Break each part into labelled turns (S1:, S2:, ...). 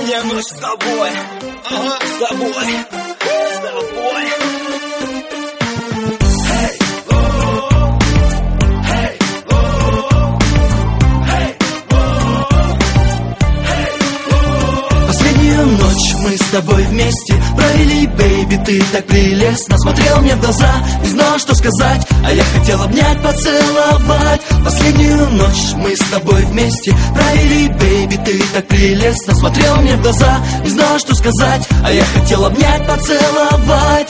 S1: Последняя ночь с тобой, с тобой, с тобой.
S2: Последнюю ночь мы с тобой вместе провели, бэйби, ты так прелестно смотрел мне в глаза, не знал, что сказать, а я хотел обнять, поцеловать. Последнюю ночь мы с тобой вместе провели, бэйби, ты так прелестно смотрел мне в глаза, не знал, что сказать, а я хотел обнять, поцеловать.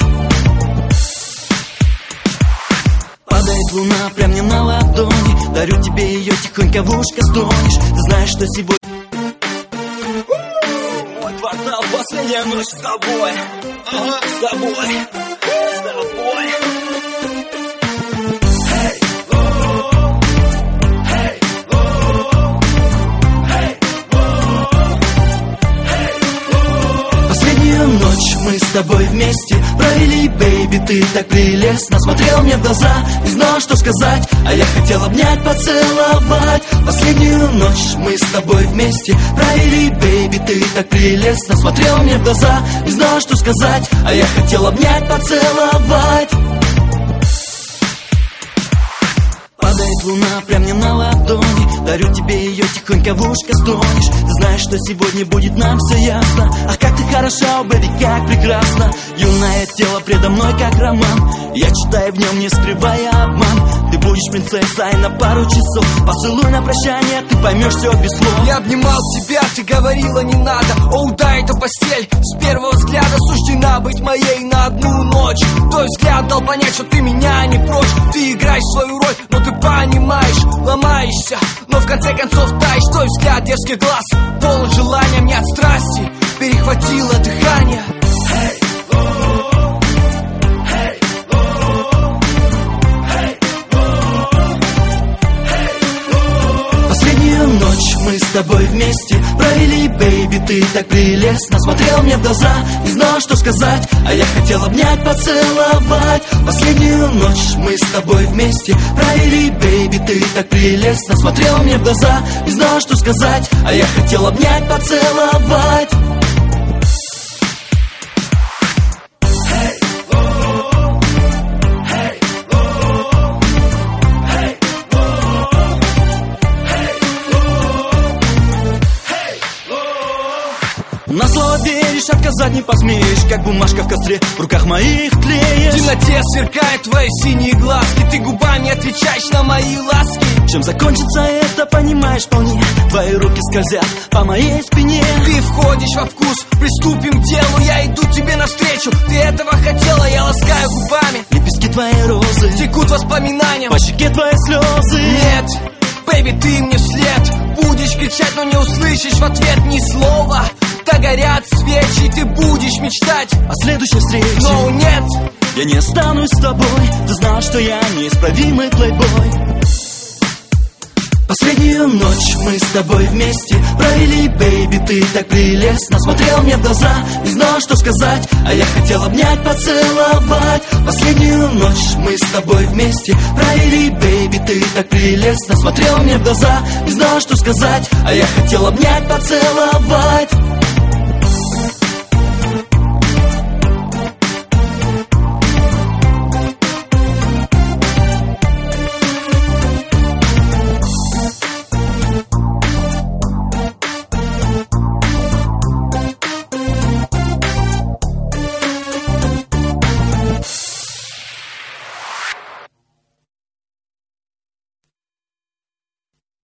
S2: Падает луна прям мне на ладони, дарю тебе ее, тихонько в ушко стонешь. Ты знаешь, что сегодня
S1: последняя ночь с тобой, с тобой, с тобой.
S2: Последнюю ночь мы с тобой вместе провели, бэйби, ты так прелестно смотрел мне в глаза, не знал, что сказать, а я хотел обнять, поцеловать. Последнюю ночь мы с тобой вместе провели, бэйби, ты так прелестно смотрел мне в глаза, не знал, что сказать, а я хотел обнять, поцеловать. Падает луна прям мне на ладони, дарю тебе ее, тихонько в ушко стонешь. Ты знаешь, что сегодня будет нам все ясно. Ах, как ты хороша, бэби, как прекрасно. Юное тело предо мной, как роман. Я читаю в нем, не скрывая обман. Ты будешь принцессой на пару часов. Поцелуй на прощание, ты поймешь все без слов.
S3: Я обнимал тебя, ты говорила не надо. Оу, да, это постель с первого взгляда суждена быть моей на одну ночь. Твой взгляд дал понять, что ты меня не прочь. Ты играешь свою роль, но ты понимаешь, ломаешься, но в конце концов таешь. Твой взгляд, детский глаз, полон желания, мне от страсти перехватило дыхание.
S2: Последнюю ночь мы с тобой вместе провели, бэйби, ты так прелестно смотрел мне в глаза, не знал, что сказать, а я хотел обнять, поцеловать. Последнюю ночь мы с тобой вместе провели, бэйби, ты так прелестно смотрел мне в глаза, не знал, что сказать, а я хотел обнять, поцеловать. На слово веришь, отказать не посмеешь, как бумажка в костре в руках моих тлеешь.
S3: В темноте сверкают твои синие глазки, ты губами отвечаешь на мои ласки.
S2: Чем закончится это, понимаешь вполне. Твои руки скользят по моей спине.
S3: Ты входишь во вкус, приступим к делу. Я иду тебе навстречу, ты этого хотела. Я ласкаю губами
S2: лепестки твоей розы,
S3: текут воспоминания,
S2: по щеке твои слезы.
S3: Нет, бэйби, ты мне вслед будешь кричать, но не услышишь в ответ ни слова. Так горят свечи, ты будешь мечтать
S2: о следующей встрече.
S3: Но нет,
S2: я не останусь с тобой. Ты знал, что я неисправимый плейбой. Последнюю ночь мы с тобой вместе провели, бэйби, ты так прелестно смотрел мне в глаза, не знал, что сказать, а я хотел обнять, поцеловать. Последнюю ночь мы с тобой вместе провели, бэйби, ты так прелестно смотрел мне в глаза, не знал, что сказать, а я хотел обнять, поцеловать.